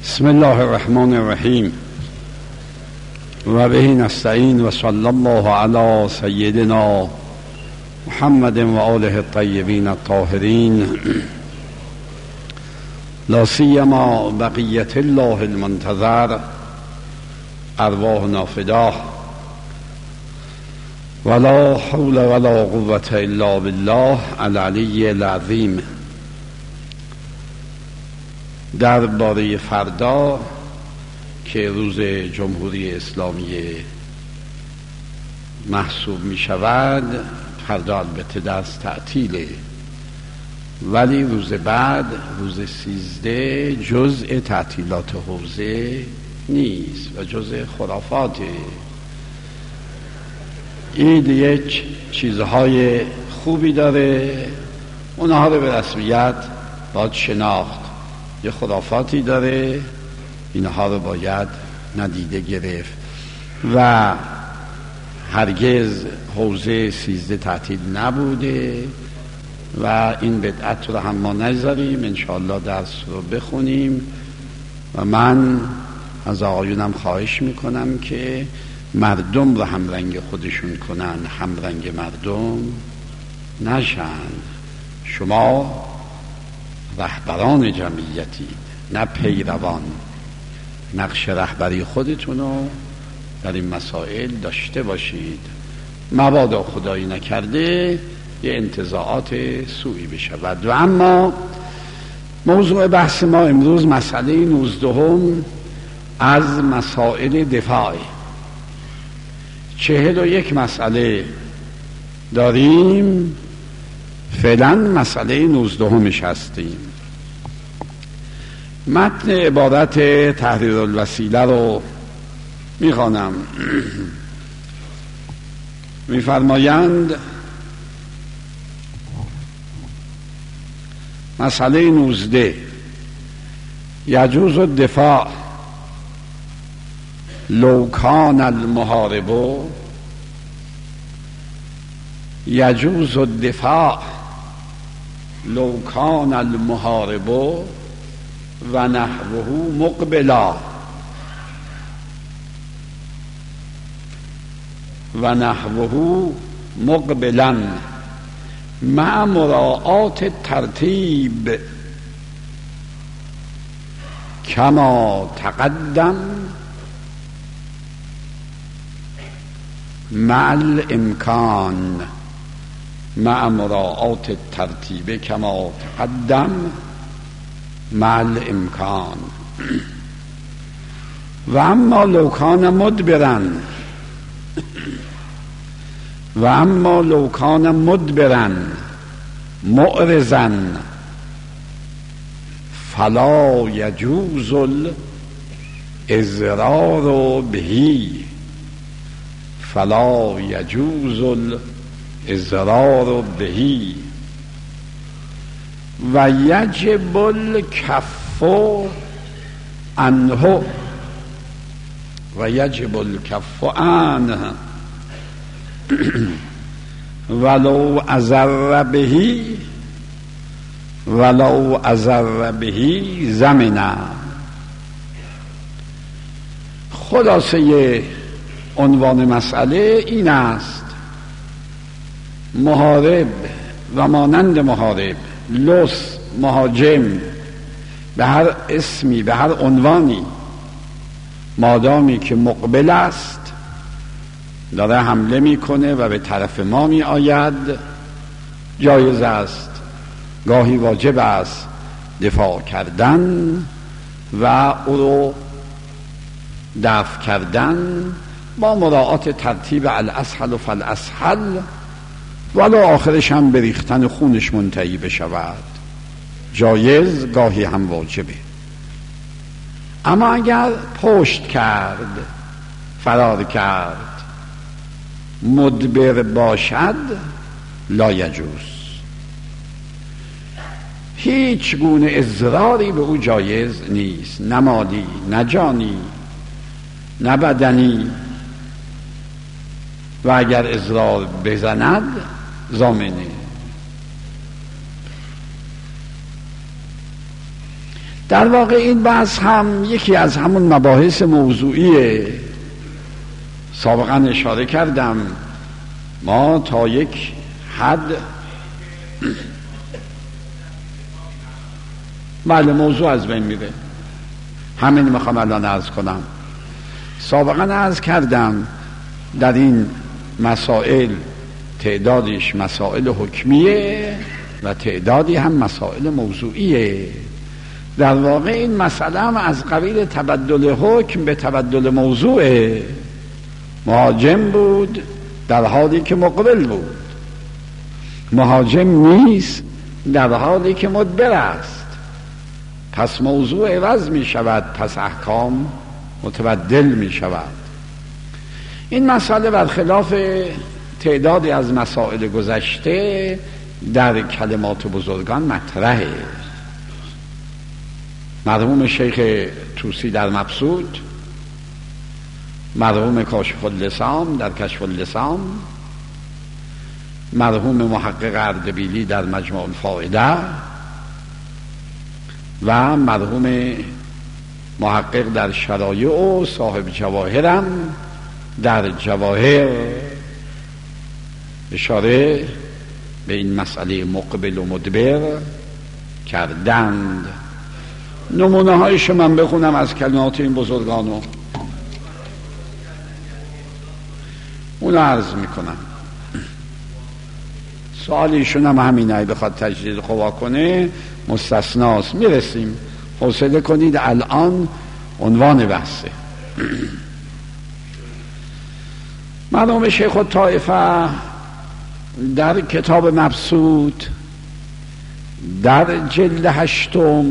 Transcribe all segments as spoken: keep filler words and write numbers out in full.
بسم الله الرحمن الرحیم و به نستعین و صلی الله علی سیدنا محمد و آله الطیبین الطاهرین لا سیما بقیت الله المنتظر ارواحنا فداه ولا حول ولا قوة الا بالله العلی العظیم. درباره فردا که روز جمهوری اسلامی محسوب می شود، فردا البته درس تعطیله، ولی روز بعد روز سیزده جزء تعطیلات حوزه نیست و جزء خرافاته. این یک چیزهای خوبی داره، اونها رو به رسمیت باید شناخت. یه خرافاتی داره، اینها رو باید ندیده گرفت و هرگز حوزه سیزده تعطیل نبوده و این بدعت رو هم ما نذاریم. انشاءالله درس رو بخونیم و من از آقایونم خواهش میکنم که مردم رو همرنگ خودشون کنن، همرنگ مردم نشن. شما رهبران جمعیتی، نه پیروان. نقش رهبری خودتونو در این مسائل داشته باشید، مبادا خدایی نکرده یه انتزاعات سوئی بشود. و اما موضوع بحث ما امروز مسئله نوزدهم از مسائل دفاع. چهل و یک مسئله داریم، فعلا مسئله نوزدهمش هستیم. متن عبارت تحریر الوسیله رو میخوانم. میفرمایند مسئله نوزده: یجوز الدفاع لو کان المحارب یجوز الدفاع لو کان المحارب و نحوه مقبلا و نحوه مقبلا مع مراعات الترتیب کما تقدم مع الامکان مع مراعات الترتیب کما تقدم مع الامکان. و اما لو کان مدبرا و اما لو کان مدبرا معرضا فلا یجوز الاضرار به فلا یجوز الاضرار به و یجب الکف عنه و یجب الکف عنه ولو اضر به ولو اضر به زمنا. خلاصه عنوان مسئله این است: محارب و مانند محارب، لص، مهاجم، به هر اسمی، به هر عنوانی، مادامی که مقبل است، داره حمله میکنه و به طرف ما می آید، جایز است، گاهی واجب است دفاع کردن و او رو دفع کردن با مراعات ترتیب الاسهل و فالاسهل، ولی آخرش هم به ریختن خونش منتهی بشود. جایز، گاهی هم واجبه. اما اگر پشت کرد، فرار کرد، مدبر باشد، لا یجوز. هیچ گونه اضراری به او جایز نیست، نه مالی، نه جانی، نه بدنی. و اگر اضرار بزند ضامنه. در واقع این بحث هم یکی از همون مباحث موضوعیه. سابقا اشاره کردم ما تا یک حد بله موضوع از بین میره. همین میخوام الان عرض کنم. سابقا عرض کردم در این مسائل تعدادش مسائل حکمیه و تعدادی هم مسائل موضوعیه. در واقع این مسئله هم از قبیل تبدل حکم به تبدل موضوعه. مهاجم بود در حالی که مقبل بود، مهاجم نیست در حالی که مدبر است. پس موضوع عوض می شود، پس احکام متبدل می شود. این مسئله برخلاف تعدادی از مسائل گذشته در کلمات بزرگان مطرحه. مرحوم شیخ طوسی در مبسوط، مرحوم کاشف اللسان در کشف اللسان، مرحوم محقق اردبیلی در مجموع الفائده و مرحوم محقق در شرایع و صاحب جواهرم در جواهر اشاره به این مسئله مقبل و مدبر کردند. نمونه هایش من بخونم از کلمات این بزرگانو، اون عرض میکنم. سوالیشون هم همینه، ای بخواد تجدید قوا کنه مستثناست. میرسیم، حوصله کنید، الان عنوان بحثه. مرحوم شیخ الطائفه در کتاب مبسوط در جلد هشتم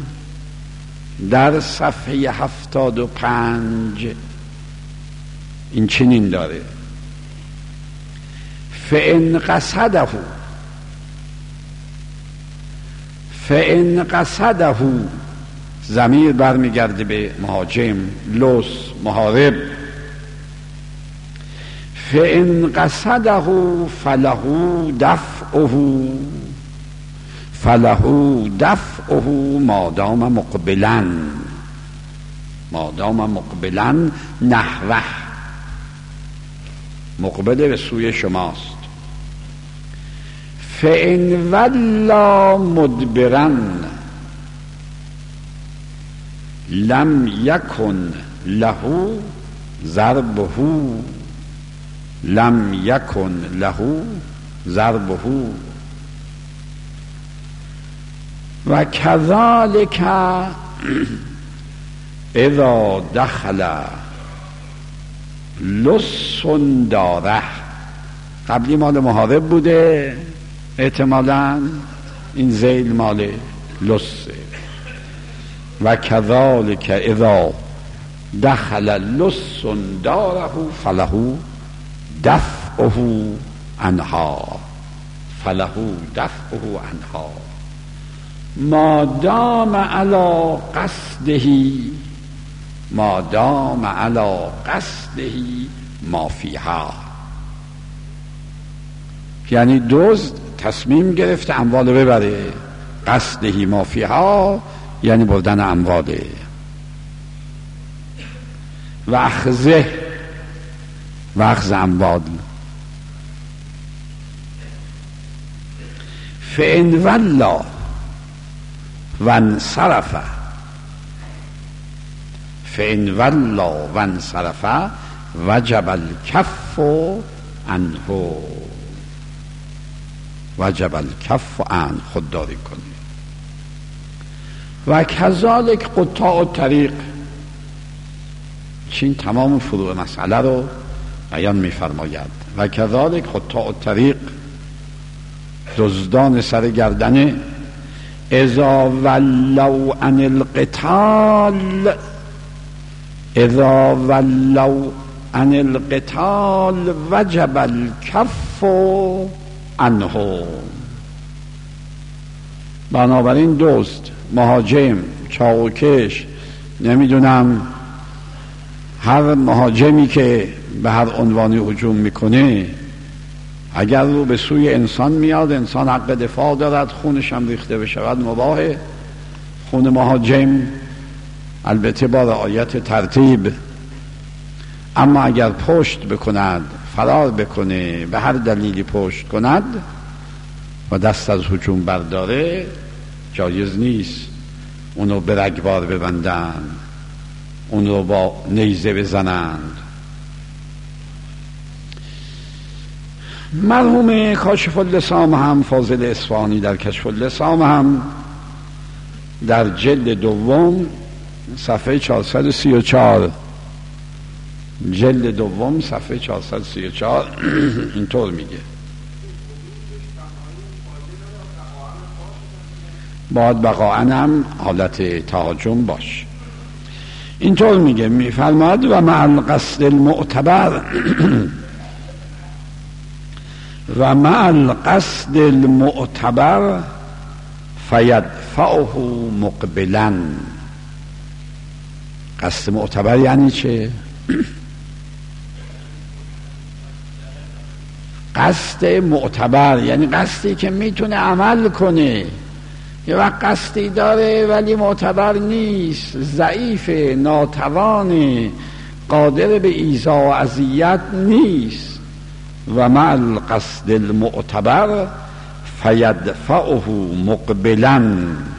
در صفحه هفتاد و پنج این چنین داره: فإن قصده فإن قصده، ضمیر برمیگرده به مهاجم، لوس محارب. فإن قصده فله دفعه فله دفعه مادام مقبلا مادام مقبلا نحوه، مقبل به سوی شماست. فإن ولا مدبرا لم یکن له ضربه لم یکن له ضربه و کذالک اذا دخل لص داره. قبلی مال محارب بوده احتمالاً، این ذیل مال لصه. و کذالک اذا دخل لص داره فله دفعه عنها فله دفعه عنها ما دام علی قصده ما دام علی قصده ما فیها. یعنی دزد تصمیم گرفته اموال ببره، قصده ما فیها یعنی بردن امواله. و اخذه و اخذ اموال. فإن ولا وانصرف فإن ولا وانصرف وجب الکف عنه وجب الکف عنه. خودداری کنید. و کذالک قطاع الطریق. چین تمام فروع مسئله رو بیان می‌فرماید. و کذالک قطاع الطریق، دزدان سر گردنه، اذا ولوا عن القتال اذا ولوا عن القتال وجب الکف عنه. بنابراین دزد، مهاجم، چاقوکش، نمیدونم هر مهاجمی که به هر عنوانی هجوم میکنه، اگر رو به سوی انسان میاد، انسان حق دفاع دارد، خونش هم ریخته بشود مباهه، خون مهاجم، البته با رعایت ترتیب. اما اگر پشت بکند، فرار بکنه، به هر دلیلی پشت کند و دست از هجوم برداره، جایز نیست اونو به رگبار ببندند، اونو با نیزه بزنند. مرحوم کاشف اللسام هم، فاضل اصفهانی در کشف اللسام هم در جلد دوم صفحه چهارصد و سی و چهار، جلد دوم صفحه چهارصد و سی و چهار اینطور میگه: باید بقاعن هم حالت تهاجم باش. اینطور میگه، میفرماد و مع القصد المعتبر و مع القصد المعتبر فیدفعه مقبلا. قصد معتبر یعنی چه؟ قصد معتبر یعنی قصدی که میتونه عمل کنه. یه وقت قصدی داره ولی معتبر نیست، ضعیف، ناتوان، قادر به ایذا و اذیت نیست. و مع القصد المعتبر فیدفعه مقبلا،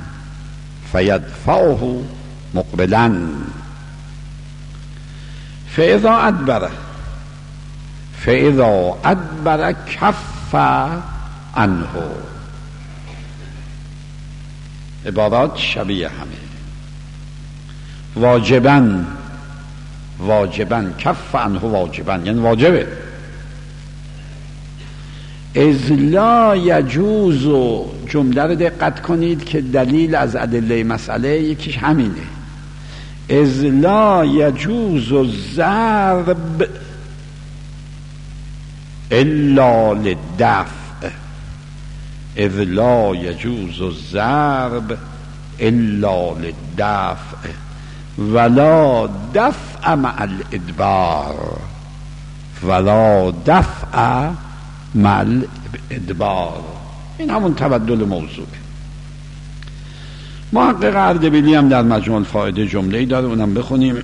فیدفعه مقبلا. فاذا ادبر فاذا ادبر کف عنه. عبارات شبیه همه. واجباً، واجباً، کف عنه واجباً یعنی واجبه. اذ لا یجوز، جمله رو دقت کنید که دلیل از ادله مسئله یکیش همینه. اذ لا یجوز الضرب الا للدفع، اذ لا یجوز الضرب الا للدفع ولا دفع مع الادبار، ولا دفع مع الادبار. این همون تبدل موضوعه. محقق اردبیلی هم در مجموع الفائده جمله‌ای داره، اونم بخونیم.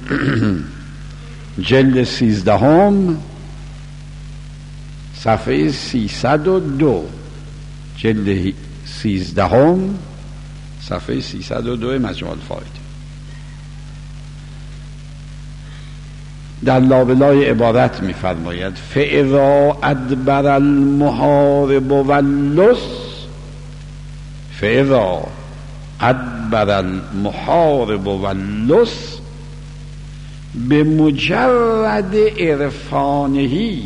جلد سیزدهم صفحه سیصد و دو، جلد سیزدهم صفحه سیصد و دو مجموع الفائده. در لابلای عبارت می‌فرماید فاذا ادبر المحارب واللص، فاذا ادبر المحارب واللص بمجرد عرفانه،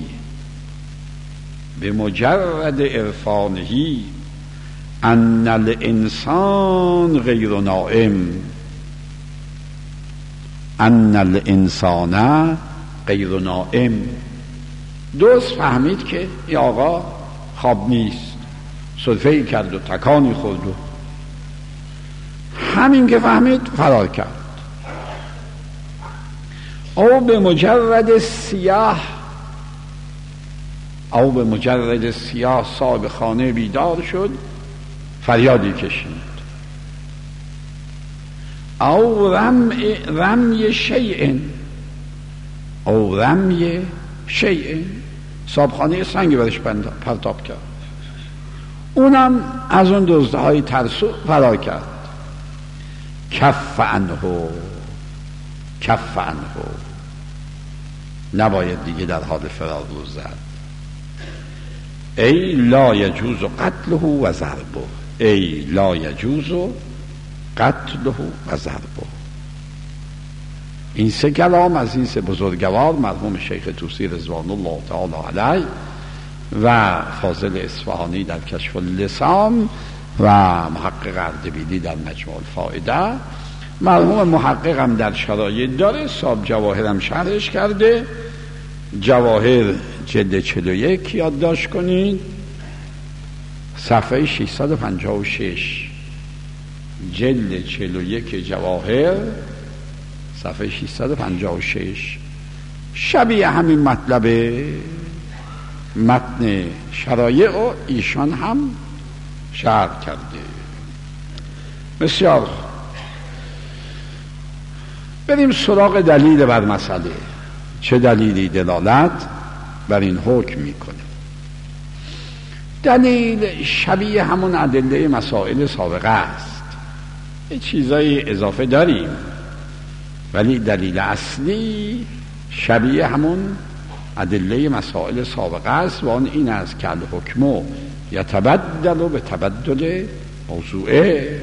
بمجرد عرفانه ان الانسان غیر نائم، ان الانسان غیر نائم. درست فهمید که این آقا خواب نیست، سرفه‌ای کرد و تکانی خورد و همین که فهمید فرار کرد. او به مجرد سیاه، او به مجرد سیاه صاحب خانه بیدار شد، فریادی کشید. او رمی, رمی شیء، او رمی شیء، صاحب خانه سنگی برش پرتاب کرد، اونم از اون دزدهای ترسو فرار کرد. کف عنه، کف عنه، نباید دیگه در حال فرار رو زد. ای لا یجوز قتله و ضربه، ای لا یجوز قتله و ضربه. این سه کلام از این سه بزرگوار، مرحوم شیخ طوسی رضوان الله تعالی علیه و فاضل اصفهانی در کشف اللسام و محقق اردبیلی در مجموع الفائده. مرحوم محقق هم در شرایط داره، صاحب جواهر هم شرحش کرده. جواهر جلد چهل و یک یادداشت کنید، صفحه ششصد و پنجاه و شش، جلد چهل و یک جواهر صفحه ششصد و پنجاه و شش. شبیه همین مطلب متن شرایع و ایشان هم شرح کرده. بسیار بریم سراغ دلیل بر مسئله. چه دلیلی دلالت بر این حکم میکنه؟ دلیل شبیه همون ادله مسائل سابقه است. یه چیزای اضافه داریم، ولی دلیل اصلی شبیه همون ادله مسائل سابقه است و آن این است که الحکم یتبدل به تبدل موضوعه.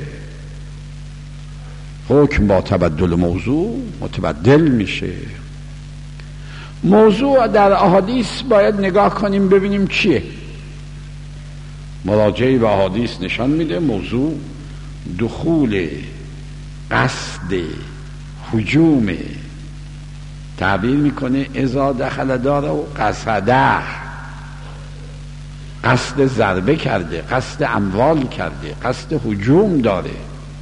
حکم با تبدل موضوع متبدل میشه. موضوع در احادیث باید نگاه کنیم ببینیم چیه. مراجعه به احادیث نشان میده موضوع دخول، قصد، هجوم. تعبیر میکنه اذا دخل داره و قصده، قصد ضربه کرده، قصد اموال کرده، قصد هجوم داره،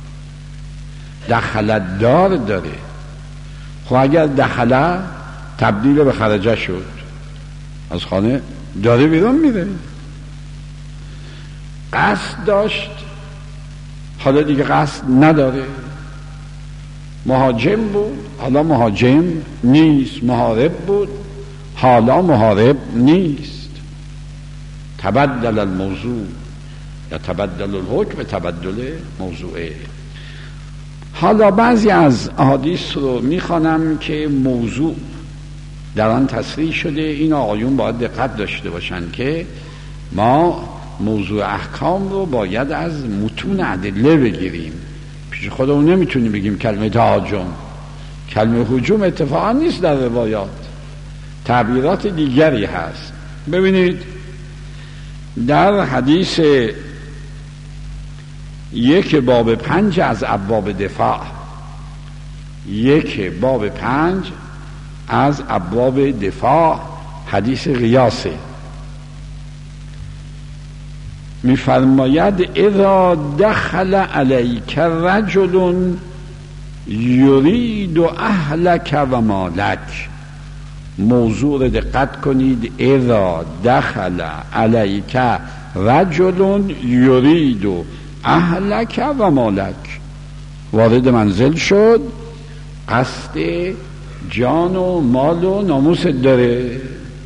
دخل دار داره. خب اگر دخل تبدیل به خرجه شد، از خانه داره بیرون میره. قصد داشت، حالا دیگه قصد نداره. مهاجم بود، حالا مهاجم نیست. محارب بود، حالا محارب نیست. تبدل الموضوع یا تبدل الحکم تبدل موضوعه. حالا بعضی از احادیث رو میخوانم که موضوع در آن تصریح شده. این آقایون باید دقت داشته باشن که ما موضوع احکام رو باید از متون ادله بگیریم. پیش خودمون نمیتونیم بگیم کلمه تهاجم. کلمه هجوم اتفاقا نیست در روایات، تعبیرات دیگری هست. ببینید در حدیث یک باب پنج از ابواب دفاع، یک باب پنج از ابواب دفاع، حدیث قیاسه، میفرماید اذا دخل علیک رجل یرید اهلک و مالک. موضوع رو دقت کنید. اذا دخل علیک رجل یرید اهلک و مالک، وارد منزل شد، قصد جان و مال و ناموست داره.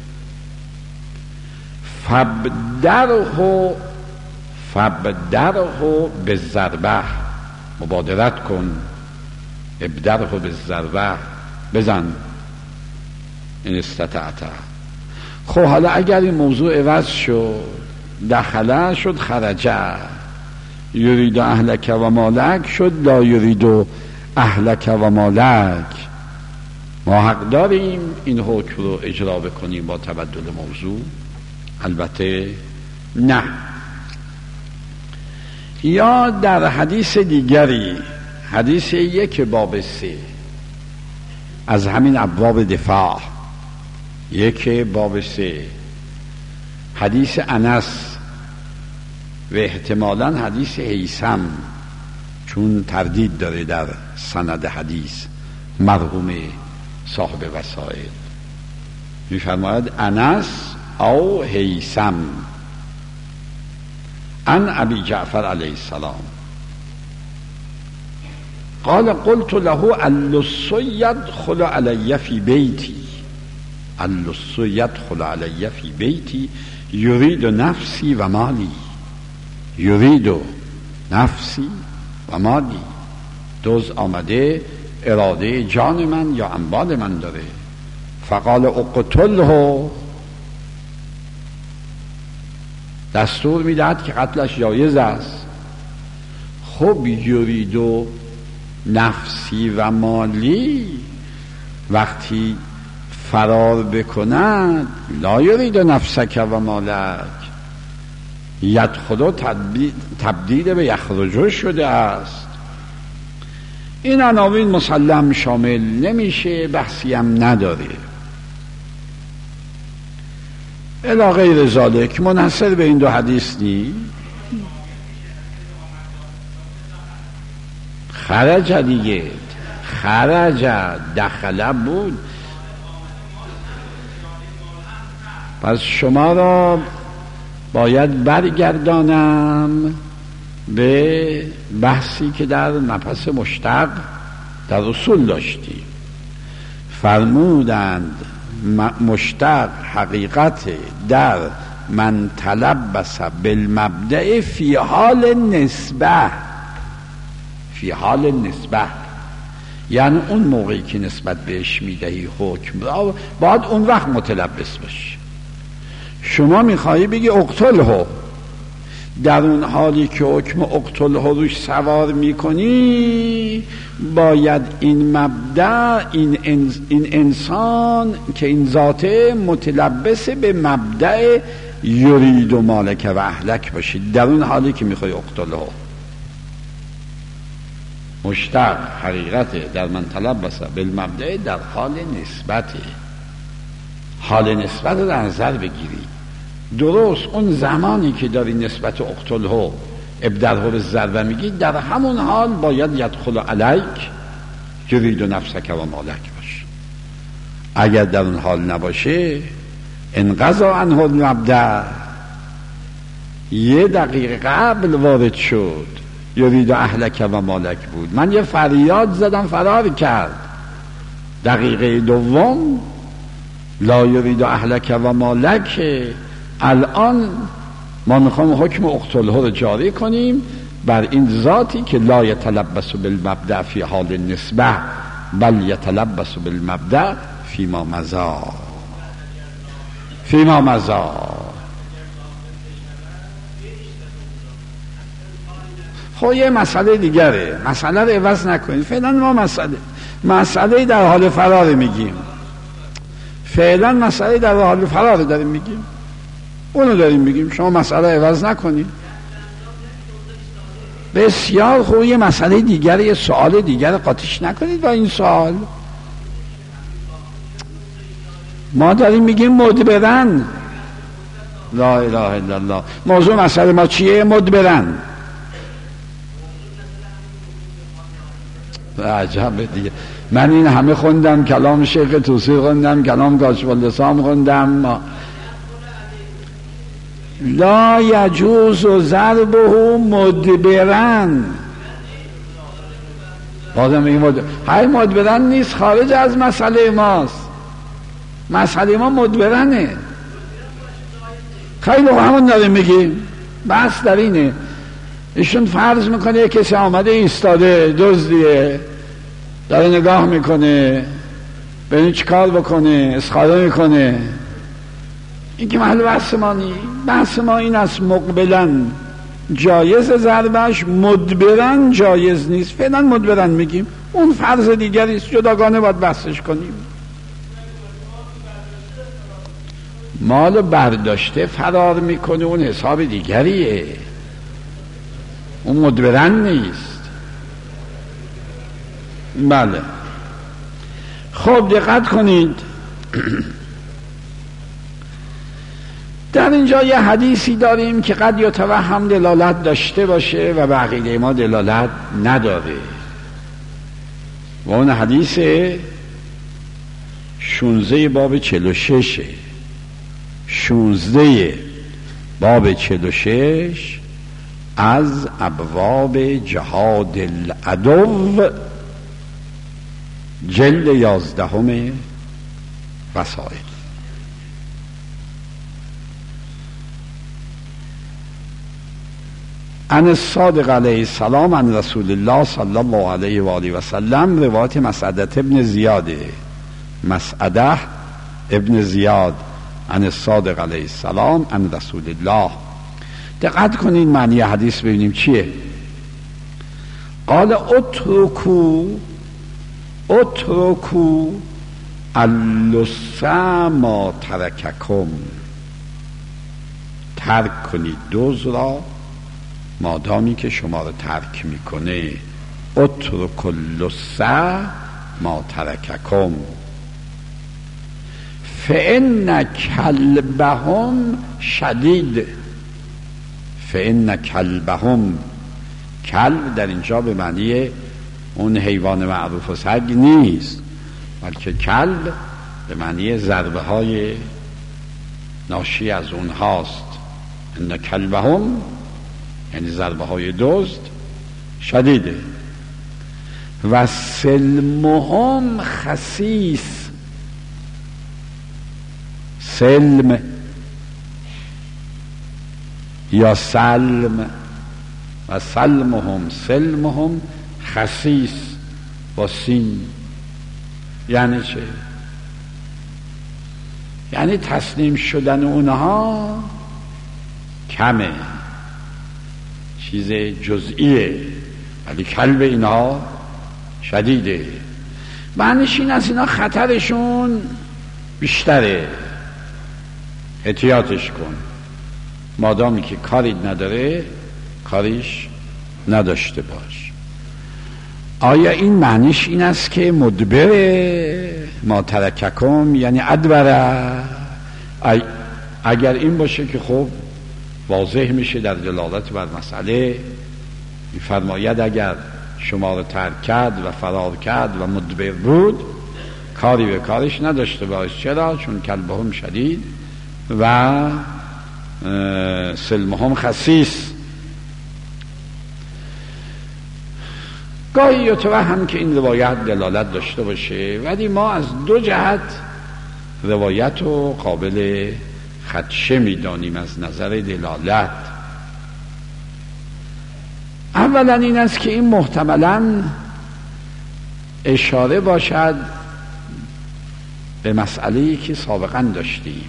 فبدره فبدره به ضربه، مبادرت کن. ابدره به ضربه، بزن این استطاعت. خب حالا اگر این موضوع عوض شد، دخله شد خرجه، یرید اهلک و مالک شد لا یرید اهلک و مالک. ما حق داریم این حکم رو اجرا بکنیم با تبدل موضوع؟ البته نه. یا در حدیث دیگری، حدیث یک باب سه از همین ابواب دفاع، یک باب سه، حدیث انس و احتمالاً حدیث هیثم، چون تردید داره در سند حدیث مرحوم صاحب وسائل، میفرماید انس او هیثم عن ابی جعفر علیه السلام قال قلت له اللص يدخل علی فی بیتی، اللص يدخل علی فی بیتی یرید نفسی و مالی، یرید نفسی و مالی. دوز آمده اراده جان من یا اموال من داره. فقال اقتله، دستور میدهد که قتلش جایز است. خب یرید نفسی و مالی وقتی فرار بکند، لا یرید نفسک و مالک، یدخلو تبدیل به یخرجو شده است. این عناوین مسلم شامل نمیشه، بحثی هم نداره. الی غیر ذالک، منحصر به این دو حدیث نی. خرج دیگه، خرج دخله بود. پس شما را باید برگردانم به بحثی که در مبحث مشتق در اصول داشتیم. فرمودند مشتق حقیقت در من تلبس بالمبدأ فی حال نسبه، فی حال نسبه یعنی اون موقعی که نسبت بهش میدهی حکم را باید اون وقت متلبس باشی. شما میخوایی بگی اقتله، در اون حالی که حکم اقتله روش سوار میکنی باید این مبدأ این, انس این انسان که این ذاته متلبس به مبدأ یرید و مالک و اهلک باشید در اون حالی که میخوای اقتله. مشتق حقیقت در من تلبس بالمبدأ در حال نسبته، حال نسبت رو در نظر بگیری. درست اون زمانی که داری نسبت اقتله ابدله به ضربه میگی در همون حال باید یدخل علیک یرید و نفسک و مالک باشه. اگر در اون حال نباشه انقضا عنه المبدأ، یه دقیقه قبل وارد شد یرید و اهلک و مالک بود، من یه فریاد زدم فرار کرد، دقیقه دوم لا یرید و اهلک و مالک. الان ما میخوام حکم اقتله رو جاری کنیم بر این ذاتی که لا یتلبس بالمبدأ فی حال نسبه بل یتلبس بالمبدأ فی ما مضی، فی ما مضی. خب یه مسئله دیگره، مسئله رو عوض نکنید فعلا. ما مسئله مسئله در حال فرار میگیم، فعلا مسئله در حال فرار داریم میگیم، اونو داریم میگیم، شما مسئله عوض نکنید. بسیار خوب، یه مسئله دیگر، یه سوال دیگر قاطیش نکنید با این سوال. ما داریم میگیم مدبرن، لا اله الا الله. موضوع مسئله ما چیه؟ مدبرن. عجب دیگه، من این همه خوندم، کلام شیخ توسی خوندم، کلام کاشف اللسان خوندم. لا یجوز ضربه مدبرن. بازم این مد... های مدبرن نیست، خارج از مسئله ماست. مسئله ما مدبرنه. خیلی همون داریم میگیم، بس در اینه. ایشون فرض میکنه کسی آمده ایستاده دزدیه، داره نگاه میکنه ببین چی کار بکنه، اسخاره میکنه. این که محل بحث ما نی. بحث ما این است مقبلن جایز ضربش، مدبرن جایز نیست. فعلا مدبرن میگیم، اون فرض دیگری است، جداگانه باید بحثش کنیم. مال برداشته فرار میکنه اون حساب دیگریه، اون مدبرن نیست. بله خب دقت کنید. در اینجا یه حدیثی داریم که قد یتوهم دلالت داشته باشه و به عقیده ما دلالت نداره، و اون حدیث شونزده باب چهل و شش، شونزده باب چهل و شش از ابواب جهاد العدو، جلد یازدهم رسائل. عن الصادق علیه السلام عن رسول الله صلی الله علیه و آله و سلم، روایت مسعده ابن زیاد، مسعده ابن زیاد عن الصادق علیه السلام عن رسول الله. دقت کنید معنی حدیث ببینیم چیه. قال اترکو اترکو اللصا ما ترککم، ترک کنید دوز را مادامی که شما را ترک میکنه. اترک اللصا ما ترککم فإن کلبهم شدید. فإن کلبهم، کلب در اینجا به معنی اون حیوان معروف و سگ نیست، بلکه کلب به معنی ضربه های ناشی از اونهاست. ان کلبهم یعنی ضربه های دزد شدیده. و سلمهم خسیس. سلم یا سلم و سلمهم سلمهم خسیس با سین. یعنی چه؟ یعنی تسلیم شدن اونها کمه، چیز جزئیه، ولی کلب اینها شدیده. معنیش این است اینا خطرشون بیشتره، احتیاطش کن. مادامی که کاری نداره کاریش نداشته باش. آیا این معنیش این است که مدبره ما ترککم یعنی ادبره؟ اگر این باشه که خب واضح میشه در دلالت بر مسئله. میفرماید اگر شما رو ترک کرد و فرار کرد و مدبر بود کاری به کارش نداشته باش. چرا؟ چون کلبهم شدید و سلمهم خسیس. گاهی یتوهم که این روایت دلالت داشته باشه، ولی ما از دو جهت روایت رو قابل خدشه میدانیم از نظر دلالت. اولا این است که این محتملاً اشاره باشد به مسئله‌ای که سابقاً داشتیم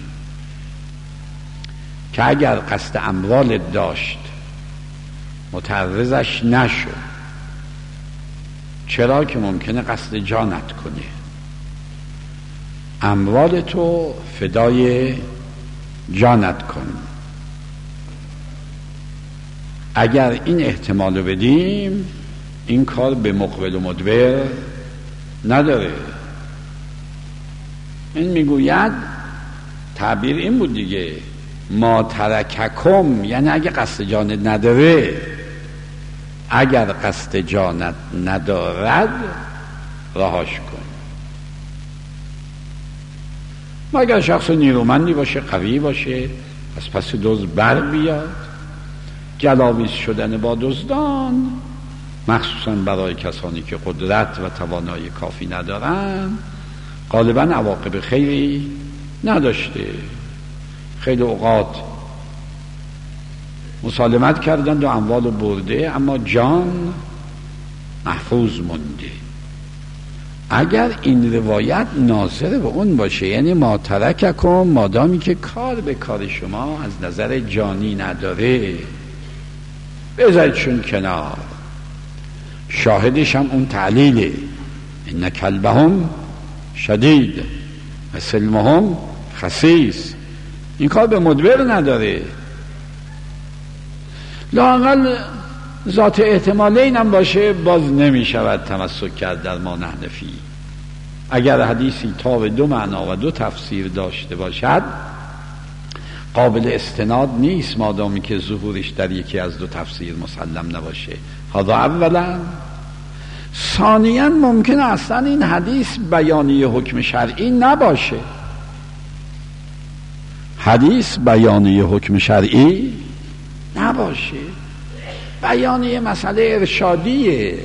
که اگر قصد اموال داشت متعرضش نشو. چرا؟ که ممکنه قصد جانت کنه. اموال تو فدای جانت کن. اگر این احتمال رو بدیم این کار به مقبل و مدبر نداره. این میگوید تعبیر این بود دیگه، ما ترککم یعنی اگه قصد جانت نداره، اگر قصد جانت ندارد رهاش کن. مگر شخص نیرومندی باشه، قوی باشه، از پس دزد بر بیاد. گلاویز شدن با دزدان مخصوصا برای کسانی که قدرت و توانایی کافی ندارن غالبا عواقب خیری نداشته. خیلی اوقات مسالمت کردند و اموال برده اما جان محفوظ مونده. اگر این روایت ناظر به اون باشه، یعنی ما ترککم، مادامی که کار به کار شما از نظر جانی نداره بذارید کنار. شاهدش هم اون تعلیله، ان کلبهم شدید و سلمهم خسیس. این کار به مدبر نداره. لااقل ذات احتمال اینم باشه باز نمی شود تمسک کرد در ما نحنفی. اگر حدیثی تا به دو معنا و دو تفسیر داشته باشد قابل استناد نیست مادامی که ظهورش در یکی از دو تفسیر مسلم نباشه. هذا اولا. ثانیاً ممکنه اصلا این حدیث بیانیه حکم شرعی نباشه. حدیث بیانیه حکم شرعی نباشه، بیانیه مسئله ارشادیه.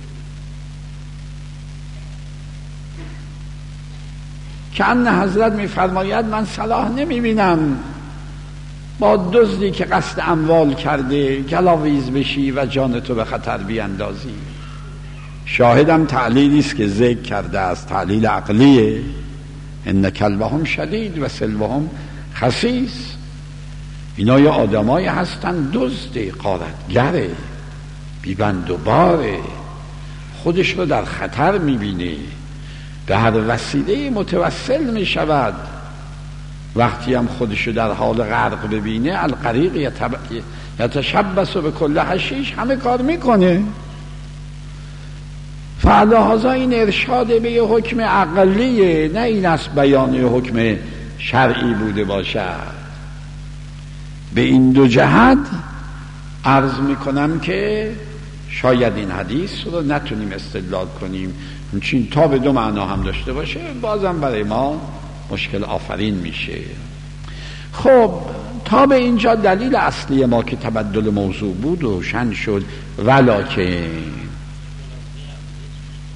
که ان حضرت میفرماید من صلاح نمیبینم با دزدی که قصد اموال کرده گلاویز بشی و جان تو به خطر بیاندازی. شاهدم تعلیلی است که ذکر کرده از تعلیل عقلیه، ان کلبهم شدید و سلبهم خسیس. اینا یا آدمایی هستن دزد، غارتگره، بیبند و باره، خودش رو در خطر میبینه، به هر وسیله متوسل میشود. وقتی هم خودش رو در حال غرق ببینه الغریق یتشبث به کل حشیش، همه کار میکنه. فلهذا این ارشاد به یه حکم عقلیه، نه این است بیان یه حکم شرعی بوده باشد. به این دو جهت عرض میکنم که شاید این حدیث رو نتونیم استدلال کنیم، چون تا به دو معنا هم داشته باشه بازم برای ما مشکل آفرین میشه. خب تا به اینجا دلیل اصلی ما که تبدل موضوع بود روشن شد. ولکن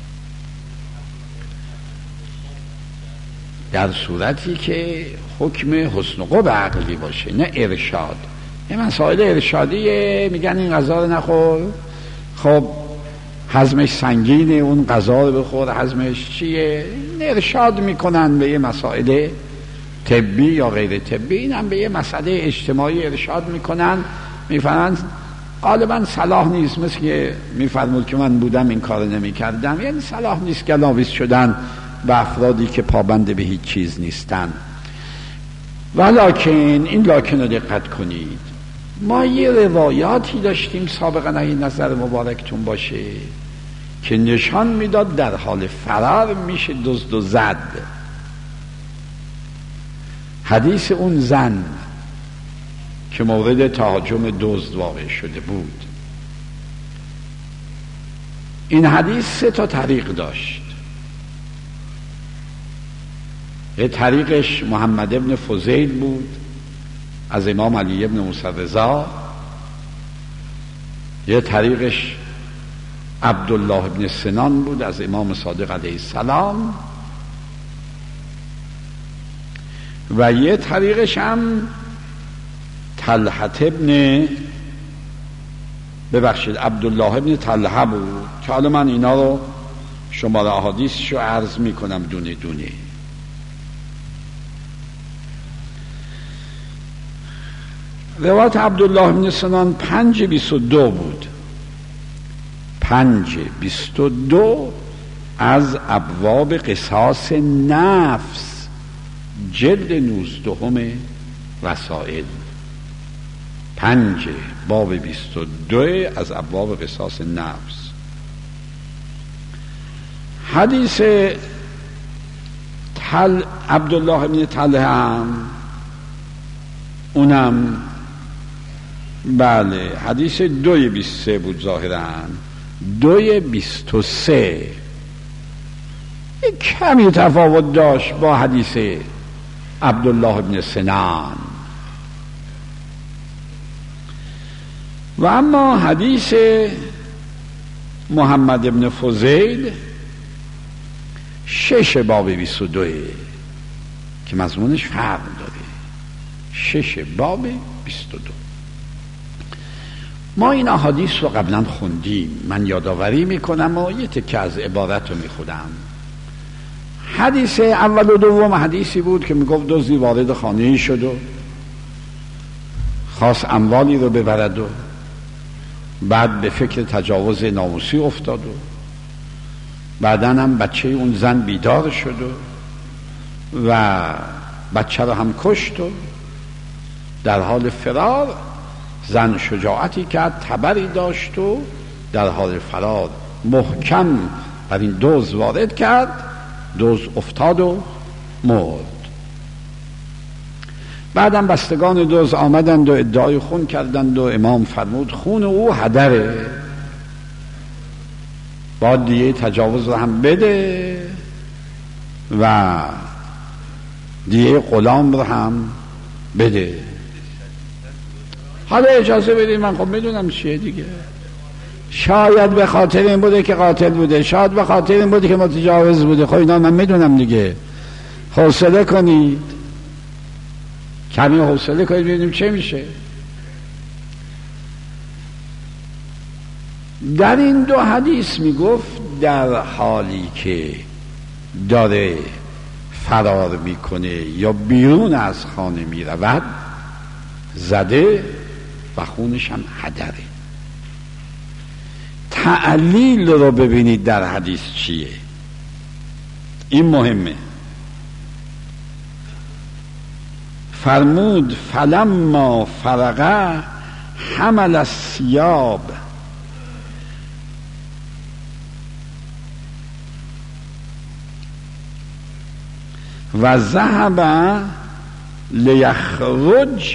در صورتی که حکم حسن قب عقلی باشه، نه ارشاد. یه مسائل ارشادیه، میگن این غذا رو نخور، خب هضمش سنگینه، اون غذا رو بخور هضمش چیه، ارشاد میکنن به یه مسائل طبی یا غیر طبی. این هم به یه مسئله اجتماعی ارشاد میکنن، میفرمایند غالبا صلاح نیست، مثل که میفرمود که من بودم این کار نمیکردم، یعنی صلاح نیست گلاویز شدن به افرادی که پابند به هیچ چیز نیستن. ولکن این لاکن رو دقت کنید، ما یه روایاتی داشتیم سابقا، اگه نظر مبارکتون باشه، که نشان میداد در حال فرار میشه دزد و زد. حدیث اون زن که مورد تهاجم دزد واقع شده بود، این حدیث سه تا طریق داشت. یه طریقش محمد ابن فضیل بود از امام علی ابن موسی رضا، یه طریقش عبدالله ابن سنان بود از امام صادق علیه السلام، و یه طریقش هم طلحه ابن ببخشید عبدالله ابن طلحه بود، که حالا من اینا رو شماره احادیثشو عرض میکنم دونه دونه. روایت عبدالله ابن سنان پنج بیست و دو بود، پنج بیست و دو از ابواب قصاص نفس، جلد نوزدهم رسائل، پنج باب بیست و دو از ابواب قصاص نفس. حدیث تل عبدالله ابن طلحه هم اونم بله حدیث دوی بیست و سه بود، ظاهرا دوی بیست و سه یک کمی تفاوت داشت با حدیث عبدالله ابن سنان. و اما حدیث محمد ابن فضیل شش باب بیست و دو که مضمونش فرق داره، شش باب بیست و دو. ما این احادیث رو قبلا خوندیم، من یادآوری میکنم و یه تکه از عبارت رو میخونم. حدیث اول و دوم حدیثی بود که میگفت دزدی وارد خانه‌ای شد و خواست اموالی رو ببرد و بعد به فکر تجاوز ناموسی افتاد و بعداً هم بچه اون زن بیدار شد و, و بچه رو هم کشت و در حال فرار زن شجاعتی کرد، تبری داشت و در حال فرار محکم بر این دزد وارد کرد، دزد افتاد و مرد. بعدم بستگان دزد آمدند و ادعای خون کردند و امام فرمود خون او هدره، باید دیگه تجاوز رو هم بده و دیگه غلام رو هم بده. حالا اجازه بدید من خب میدونم چیه دیگه، شاید به خاطر این بوده که قاتل بوده، شاید به خاطر این بوده که متجاوز بوده، خب اینا من میدونم دیگه. حوصله کنید، کمی حوصله کنید ببینیم چه میشه. در این دو حدیث میگفت در حالی که داره فرار میکنه یا بیرون از خانه میرود زده و خونش هم هدره. تعلیل رو ببینید در حدیث چیه، این مهمه. فرمود فلما فرغ حمل الثياب و ذهب لیخرج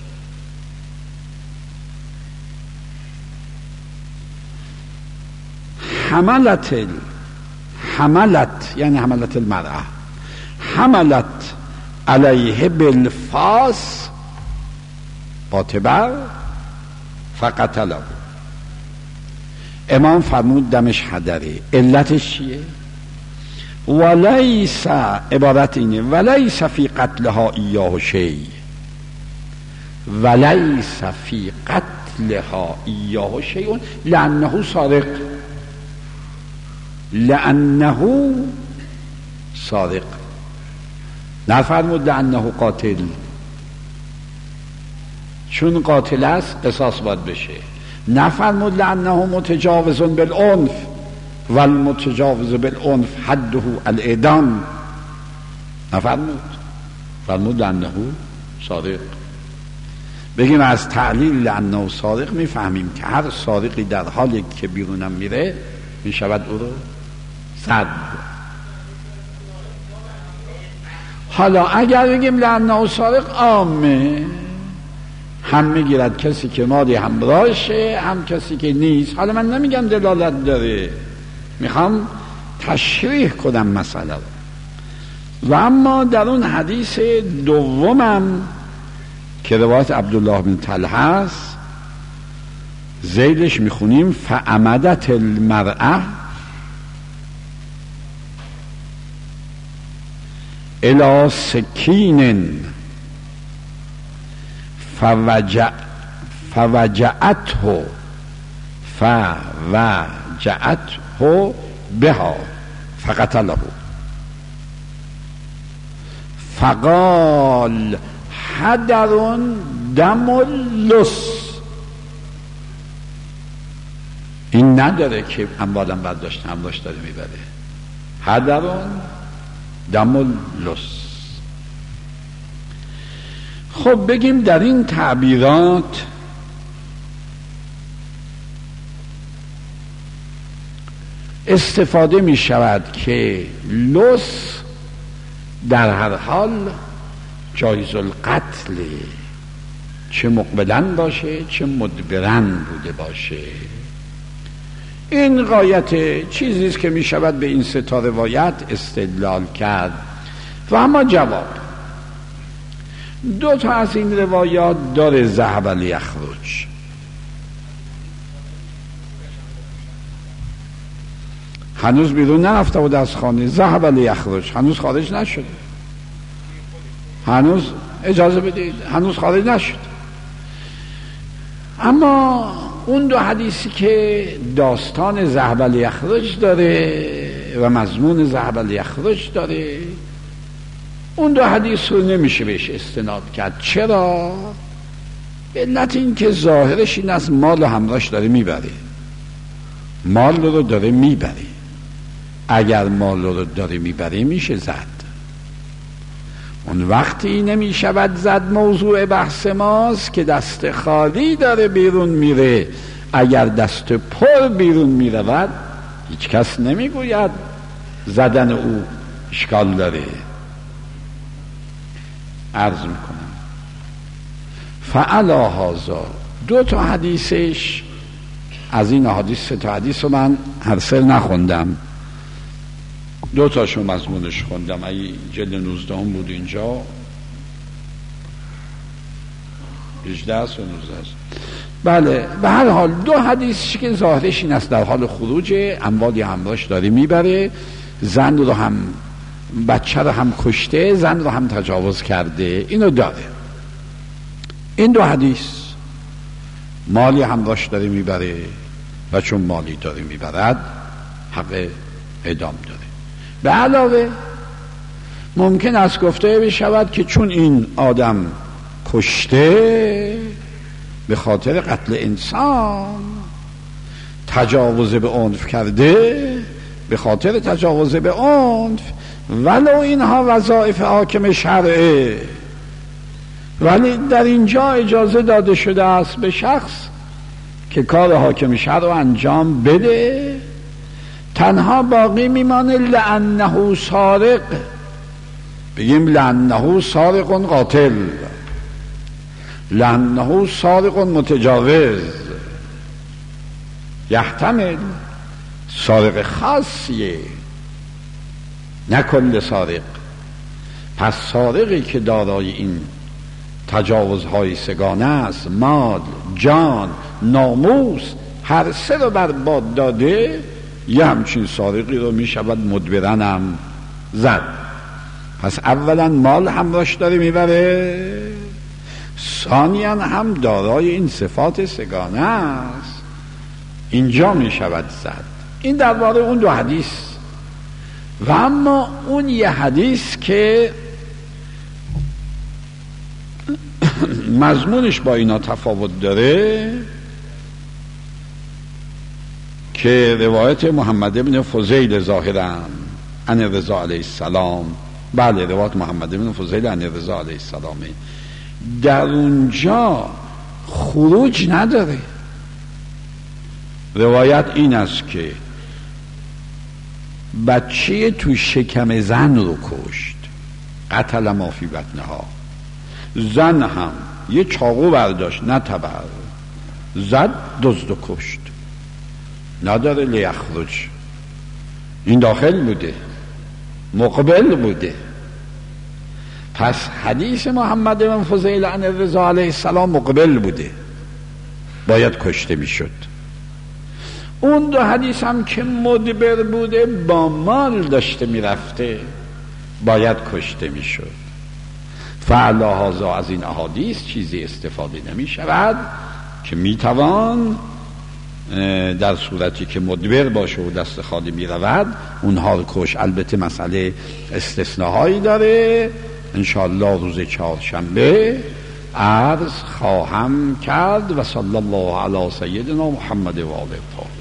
حملت حملت یعنی حملت المرأة حملت علیه بالفاس با تبر فقتله. امام فرمود دمش هدره. علتش چیه؟ ولیس، عبارت اینه، ولیس فی قتلها ایاه شیء، ولیس فی قتلها ایاه شیء لانه سارق، لانه سارق، نفرمود لانه قاتل، چون قاتل است قصاص باید بشه، نفرمود لانه متجاوز بالعنف و المتجاوز بالعنف حده الاعدام، نفرمود، فرمود لانه سارق. بگیم از تعلیل لانه سارق میفهمیم که هر سارقی در حالی که بیرونم میره میشود او رو زد. حالا اگر بگیم لانه سارق عامه، هم میگیرد کسی که مالی همراهشه، هم کسی که نیست. حالا من نمیگم دلالت داره، میخوام تشریح کنم مسئله رو. و اما در اون حدیث دومم که روایت عبدالله بن طلحه است، زیلش میخونیم فعمدت المرأة الى سکین فوجع فوجعته فوجعته بها فقتله فقال حدر دم اللص. این نداره که اموالم برداشت همراش داره میبره، حدر دم اللص. خب بگیم در این تعبیرات استفاده می شود که لص در هر حال جایز القتل، چه مقبلن باشه چه مدبرن بوده باشه. این غایت چیزیست که می شود به این سه تا روایت استدلال کرد. و اما جواب، دو تا از این روایات داره ذهب لیخرج. هنوز بیرون نرفته بود از خانه، ذهب لیخرج، هنوز خارج نشد، هنوز اجازه بدید هنوز خارج نشد. اما اون دو حدیثی که داستان ذهب لیخرج داره و مضمون ذهب لیخرج داره، اون دو حدیث رو نمیشه بهش استناد کرد. چرا؟ علت این که ظاهرش این از مال همراش داره میبره، مال رو داره میبره. اگر مال رو داره میبره میشه زد. اون وقتی نمیشود زد موضوع بحث ماست که دست خالی داره بیرون میره. اگر دست پر بیرون میرود هیچ کس نمیگوید زدن او اشکال داره. عرض میکنم فعلا هازا دو تا حدیثش، از این حدیث سه تا حدیث رو من هر سر نخوندم، دو تاشو مضمونش خوندم. ای جلد نوزده هم بود اینجا، هجده است و نوزده است. بله، به هر حال دو حدیثی که ظاهرش این است در حال خروج، اموالی همراش داره میبره، زن رو هم بچه رو هم کشته، زن رو هم تجاوز کرده، اینو داره. این دو حدیث مالی همراش داره میبره و چون مالی داره میبرد حق اعدام داره. به علاوه ممکن است گفته بشود که چون این آدم کشته به خاطر قتل انسان، تجاوز به عنف کرده به خاطر تجاوز به عنف، ولو اینها وظایف حاکم شرعه، ولی در اینجا اجازه داده شده است به شخص که کار حاکم شرع رو انجام بده، تنها باقی میمانه لانه سارق. بگیم لانه سارق قاتل، لانه سارق متجاوز، یحتمل سارق خاصیه نه کل سارق. پس سارقی که دارای این تجاوزهای سگانه است، مال، جان، ناموس، هر سه رو برباد داده، یه همچین سارقی رو می شود مدبرن هم زد. پس اولا مال همراش داره میبره، ثانیاً هم دارای این صفات سگانه است، اینجا میشود زد. این درباره اون دو حدیث. و اما اون یه حدیث که مضمونش با اینا تفاوت داره، که روایت محمد ابن فضیل ظاهرا عن رضا علیه السلام، بله روایت محمد ابن فضیل عن رضا علیه السلامه، در اونجا خروج نداره. روایت این است که بچه تو شکم زن رو کشت، قتل ما فی بطنها، زن هم یه چاقو برداشت نتبر، زد دزد و کشت، نداره لیخرج. این داخل بوده، مقبل بوده. پس حدیث محمد بن فضیل عن رضا علیه السلام مقبل بوده، باید کشته میشد. اون دو حدیث هم که مدبر بوده، با مال داشته میرفته، باید کشته میشد. فعلا هذا از این احادیث چیزی استفاده نمی شود که میتوان در صورتی که مدبر باشه و دست خالی می رود اونها رو کش. البته مسئله استثناهایی داره، انشاءالله روز چهارشنبه عرض خواهم کرد. و صلی الله علی سیدنا محمد و آله الطاهرین.